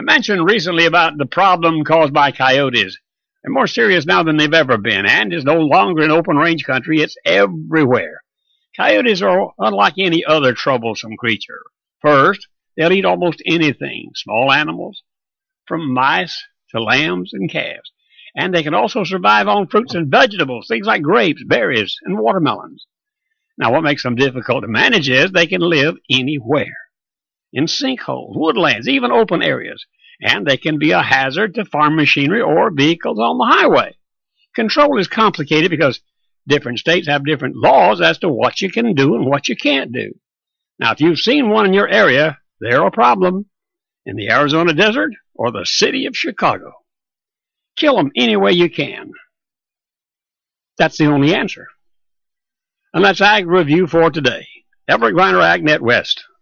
mentioned recently about the problem caused by coyotes. They're more serious now than they've ever been, and is no longer in open range country. It's everywhere. Coyotes are unlike any other troublesome creature. First, they'll eat almost anything, small animals, from mice to lambs and calves. And they can also survive on fruits and vegetables, things like grapes, berries, and watermelons. Now, what makes them difficult to manage is they can live anywhere, in sinkholes, woodlands, even open areas, and they can be a hazard to farm machinery or vehicles on the highway. Control is complicated because different states have different laws as to what you can do and what you can't do. Now, if you've seen one in your area, they're a problem in the Arizona desert or the city of Chicago. Kill them any way you can. That's the only answer. And that's Ag Review for today. Everett Griner, AgNet West.